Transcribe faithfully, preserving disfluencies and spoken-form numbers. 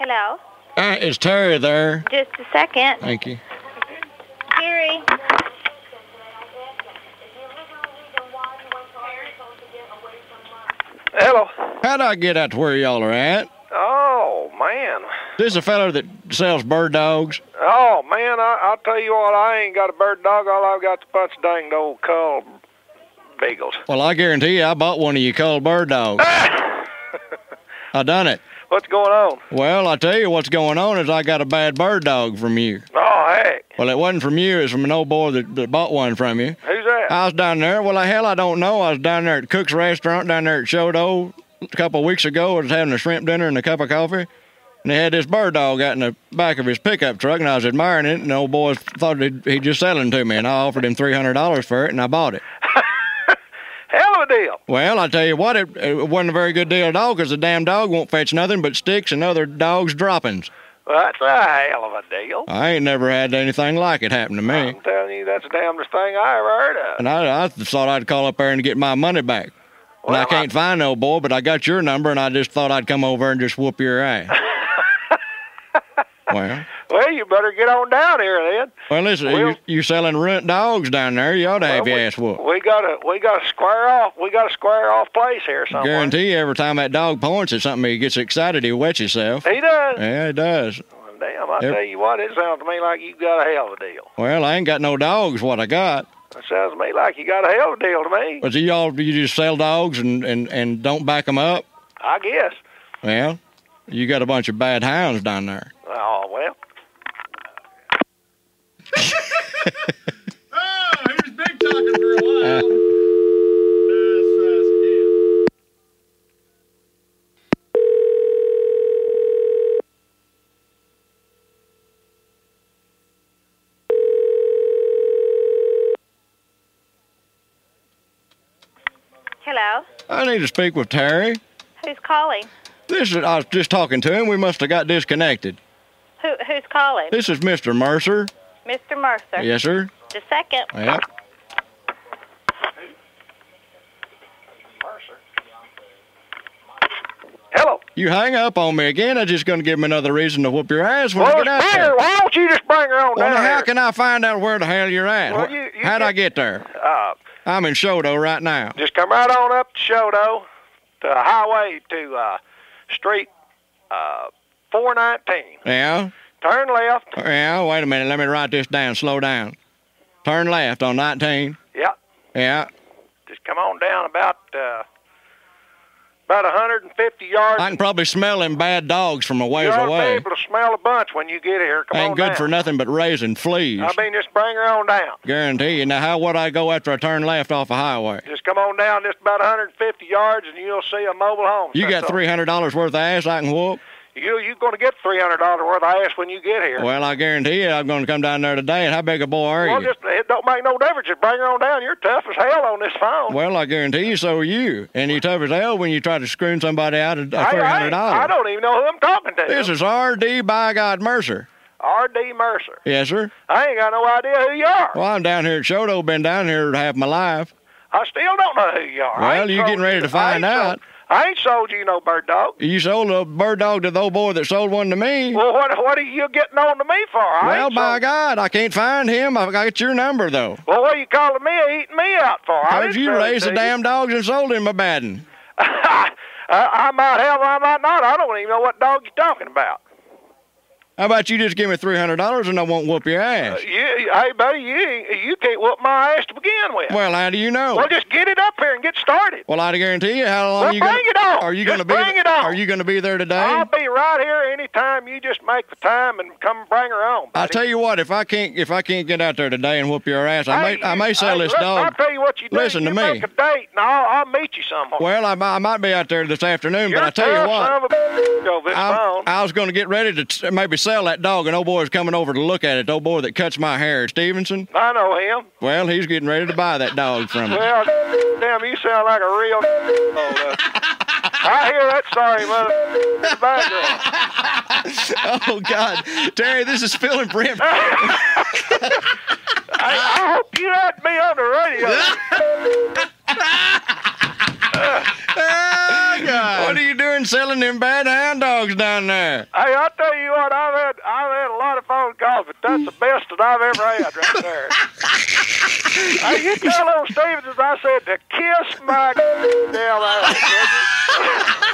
Hello? Uh, is Terry there? Just a second. Thank you. Terry? Hello. How'd I get out to where y'all are at? Oh, man. This a fellow that sells bird dogs? Oh, man, I, I'll tell you what, I ain't got a bird dog. All I've got's a bunch of dang old cull beagles. Well, I guarantee you I bought one of you cull bird dogs. I done it. What's going on? Well, I tell you what's going on is I got a bad bird dog from you. Oh, heck. Well, it wasn't from you. It was from an old boy that, that bought one from you. Who's that? I was down there. Well, hell, I don't know. I was down there at Cook's Restaurant down there at Shodo a couple of weeks ago. I was having a shrimp dinner and a cup of coffee. And they had this bird dog out in the back of his pickup truck, and I was admiring it, and the old boy thought he'd, he'd just sell it to me, and I offered him three hundred dollars for it, and I bought it. Hell of a deal. Well, I tell you what, it, it wasn't a very good deal at all, because the damn dog won't fetch nothing but sticks and other dogs' droppings. Well, that's a hell of a deal. I ain't never had anything like it happen to me. I'm telling you, that's the damnedest thing I ever heard of. And I, I thought I'd call up there and get my money back. Well, and I can't I... find no boy, but I got your number, and I just thought I'd come over and just whoop your ass. Well, well, you better get on down here then. Well, listen, we'll, you, you selling runt dogs down there? You ought to well, have your we, ass whooped. We got to, we got to square off. We got to square off place here somewhere. Guarantee you, every time that dog points at something, he gets excited. He wets himself. He does. Yeah, he does. Well, damn, I tell you what, it sounds to me like you got a hell of a deal. Well, I ain't got no dogs. What I got? It sounds to me like you got a hell of a deal to me. But you all, you just sell dogs and and and don't back them up? I guess. Well, you got a bunch of bad hounds down there. Oh well. Oh, he was big talking for a while. Uh, Hello? I need to speak with Terry. Who's calling? This is, I was just talking to him. We must have got disconnected. Who, who's calling? This is Mister Mercer. Mister Mercer? Yes, sir. Just a second. Yep. Mercer. Hello. You hang up on me again, I'm just going to give him another reason to whoop your ass when well, I get out there. Why don't you just bring her on well, down now, how here? can I find out where the hell you're at? Well, you, you How'd get, I get there? Uh, I'm in Shodo right now. Just come right on up to Shodo, to the highway to uh, Street uh, four nineteen. Yeah? Turn left. Yeah, wait a minute. Let me write this down. Slow down. Turn left on nineteen. Yep. Yeah. Just come on down about uh, about one hundred fifty yards. I can probably smell them bad dogs from a ways You'll away. be able to smell a bunch when you get here. Come Ain't on good down. for nothing but raising fleas. I mean, just bring her on down. Guarantee you. Now, how would I go after I turn left off a highway? Just come on down just about one hundred fifty yards, and you'll see a mobile home. You got three hundred dollars worth of ass I can whoop? You, you're going to get three hundred dollars worth of ass when you get here. Well, I guarantee you I'm going to come down there today. And how big a boy are well, you? Just, it don't make no difference. Just bring her on down. You're tough as hell on this phone. Well, I guarantee you so are you. And you tough as hell when you try to screw somebody out of three hundred dollars. I, I, I don't even know who I'm talking to. This is R D by God Mercer. R D Mercer. Yes, sir. I ain't got no idea who you are. Well, I'm down here at Shodo. Been down here half my life. I still don't know who you are. Well, you getting ready to find out. Sold, I ain't sold you no bird dog. You sold a bird dog to the old boy that sold one to me. Well, what what are you getting on to me for? I well, ain't by sold... God, I can't find him. I've got your number, though. Well, what are you calling me eating me out for? Because you raised the damn dogs and sold him a bad one. I, I might have, I might not. I don't even know what dog you're talking about. How about you just give me three hundred dollars and I won't whoop your ass? Uh, you, hey, buddy, you you can't whoop my ass to begin with. Well, how do you know? Well, just get it up here and get started. Well, I guarantee you. How long well, you bring gonna, it on. Are you just gonna be? Bring it on. Are you going to be there today? I'll be right here anytime. You just make the time and come bring her on. I tell you what, if I can't if I can't get out there today and whoop your ass, I hey, may I may sell hey, this listen, dog. I'll tell you what you do. Listen you to me. Make a date and I'll I'll meet you somewhere. Well, I, I might be out there this afternoon, You're but I tell you what, son of a over this phone. I was going to get ready to t- maybe sell that dog, and old boy's coming over to look at it. The old boy that cuts my hair, Stevenson. I know him. Well, he's getting ready to buy that dog from me. Well, damn, you sound like a real. Oh, I hear that. Sorry, mother. Oh God, Terry, this is Phil and Brent. I, I hope you had me on the radio. Oh, God. What are you doing doing selling them bad hound dogs down there? Hey, I'll tell you what, I've had I've had a lot of phone calls, but that's the best that I've ever had right there. Hey, you tell old Stevens, as I said, to kiss my damn ass, would you?